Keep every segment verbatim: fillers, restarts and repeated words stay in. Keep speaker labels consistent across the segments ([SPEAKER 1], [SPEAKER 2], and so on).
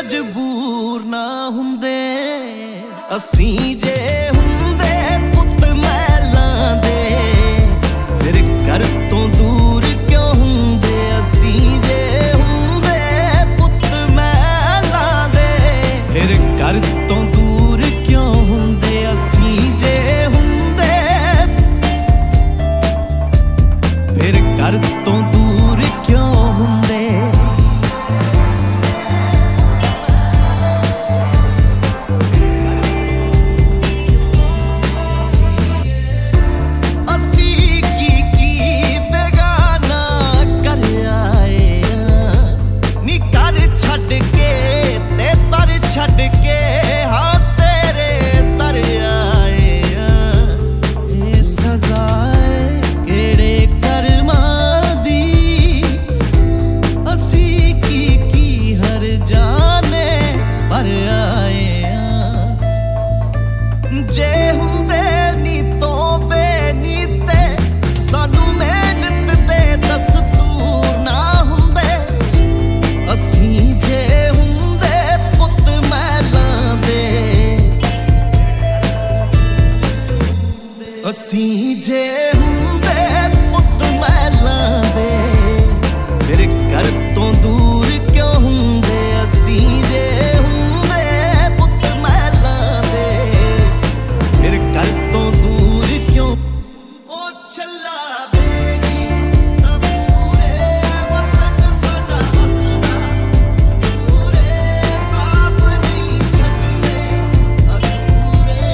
[SPEAKER 1] ਮਜਬੂਰ ਨਾ ਹੁੰਦੇ। ਅਸੀਂ ਜੇ ਹੁੰਦੇ ਪੁੱਤ ਮਹਿਲਾਂ ਦੇ, ਫਿਰ ਘਰ ਤੋਂ ਦੂਰ ਕਿਉਂ ਹੁੰਦੇ। ਅਸੀਂ ਜੇ ਹੁੰਦੇ ਪੁੱਤ ਮਹਿਲਾਂ ਦੇ, ਫਿਰ ਘਰ ਤੋਂ ਦੂਰ ਕਿਉਂ ਹੁੰਦੇ। ਅਸੀਂ ਜੇ ਹੁੰਦੇ ਫਿਰ ਘਰ ਤੋਂ ਦੂਰ ਕਿਉਂ ਹੁੰਦੇ। ਜੇ ਹੁੰਦੇ ਨੀਤੋਂ ਬੇਨੀਤੇ, ਸਾਨੂੰ ਮਿਹਨਤ ਤੇ ਦਸਤੂਰ ਨਾ ਹੁੰਦੇ। ਅਸੀਂ ਜੇ ਹੁੰਦੇ ਪੁੱਤ ਮਹਿਲਾਂ ਦੇ, ਅਸੀਂ ਜੇ ਹੁੰਦੇ ਪੁੱਤ ਮਹਿਲਾਂ ਦੇ, ਫਿਰ ਘਰ ਤੋਂ ਦੂਰ ਕਿਉਂ ਹੁੰਦੇ। ਅਸੀਂ ਜੇ ਹੁੰਦੇ ਪੁੱਤ ਮਹਿਲਾਂ ਦੇ, ਫਿਰ ਘਰ ਤੋਂ ਦੂਰ ਕਿਉਂ। ਉਹ ਛੱਲਾ ਬੇੜੀ ਤਾਂ ਪੂਰੇ ਵਤਨ ਸਾਡਾ ਵਸਦਾ, ਪੂਰੇ ਆਪ ਨਹੀਂ ਛੱਡਦੇ ਅਧੂਰੇ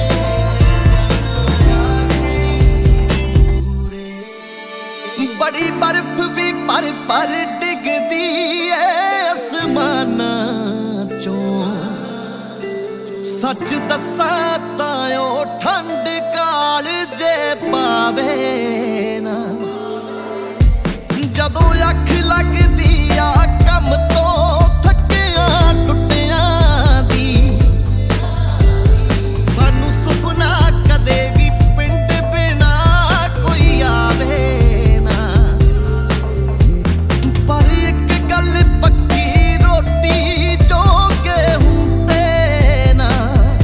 [SPEAKER 1] ਜਾਣਾ ਪੂਰੇ। ਬੜੀ ਬਰਫ਼ ਵੀ ਪਰ ਪਰ ਡਿੱਗਦੀ ਏ ਅਸਮਾਨਾਂ ਚੋਂ, ਸੱਚ ਦੱਸਾਂ ਤਾਂ ਉਹ ਠੰਡ ਕਾਲ ਜੇ ਪਾਵੇ ਨਾ। ਜਦੋਂ ਅੱਖ ਲੱਗਦੀ ਆ ਕੰਮ ਤੋਂ ਥੱਕਿਆਂ ਟੁੱਟਿਆਂ ਦੀ, ਸਾਨੂੰ ਸੁਪਨਾ ਕਦੇ ਵੀ ਪਿੰਡ ਬਿਨਾ ਕੋਈ ਆਵੇ ਨਾ। ਪਰ ਇੱਕ ਗੱਲ ਪੱਕੀ, ਰੋਟੀ ਜੋਗੇ ਹੁੰਦੇ ਨਾ।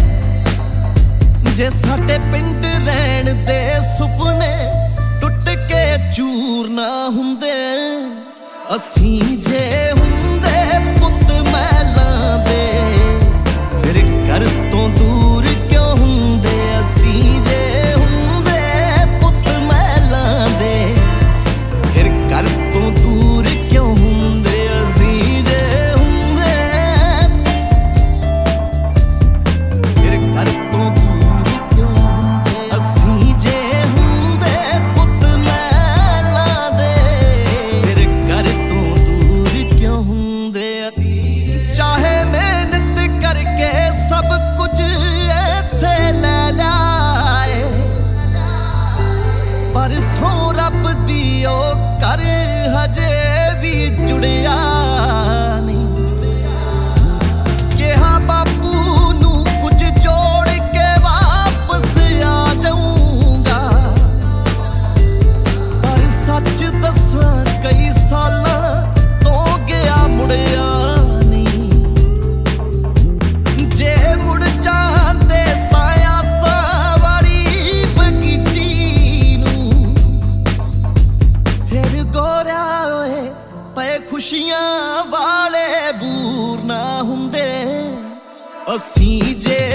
[SPEAKER 1] ਜੇ ਸਾਡੇ ਪਿੰਡ ਰਹਿਣ ਦੇ ਸੁਪਨੇ ਟੁੱਟ ਕੇ ਚੂਰ ਨਾ ਹੁੰਦੇ। ਅਸੀਂ ਜੇ ਹੁੰਦੇ ਪੁੱਤ ਮਹਿਲਾਂ ਦੇ, ਫਿਰ ਘਰ ਤੋਂ ਦੂਰ ਕਿਉਂ ਹੁੰਦੇ। ਅਸੀਂ ਜੇ ਹੁੰਦੇ ਪੁੱਤ ਮਹਿਲਾਂ ਦੇ, ਫਿਰ ਘਰ ਤੋਂ ਦੂਰ ਕਿਉਂ ਹੁੰਦੇ। ਅਸੀਂ ਜੇ ਹੁੰਦੇ ਫਿਰ ਘਰ ਤੋਂ ਦੂਰ ਕਿਉਂ ਹੁੰਦੇ। ਅਸੀਂ ਜੇ ਹੁੰਦੇ ਪੁੱਤ ਮਹਿਲਾਂ ਦੇ, ਫਿਰ ਘਰ ਤੋਂ ਦੂਰ ਕਿਉਂ ਹੁੰਦੇ। ਚਾਹੇ ਮਿਹਨਤ ਕਰਕੇ ਸਭ ਕੁਝ ਇੱਥੇ ਲੈ ਲਿਆਏ, ਪਰ ਸੋ ਰੱਬ ਦੀ ਉਹ ਘਰ ਹਜੇ ਵੀ ਜੁੜਿਆ ਨਹੀਂ। ਕਿਹਾ ਬਾਪੂ ਨੂੰ ਕੁਝ ਜੋੜ ਕੇ ਵਾਪਸ ਆ ਜਾਊਂਗਾ, ਪਰ ਸੱਚ ਦੱਸਾਂ ਕਈ ਸਾਲਾਂ ਤੋਂ ਗਿਆ ਮੁੜਿਆ ਨਹੀਂ। ਜੇ ਮੁੜ ਜਾਂਦੇ ਤਾਂ ਆਸਾਂ ਵਾਲੀ ਬਗੀਚੀ ਨੂੰ, ਫਿਰ ਗੋਰਿਆ ਓਏ ਪਏ ਖੁਸ਼ੀਆਂ ਵਾਲੇ ਬੂਰ ਨਾ ਹੁੰਦੇ। ਅਸੀਂ ਜੇ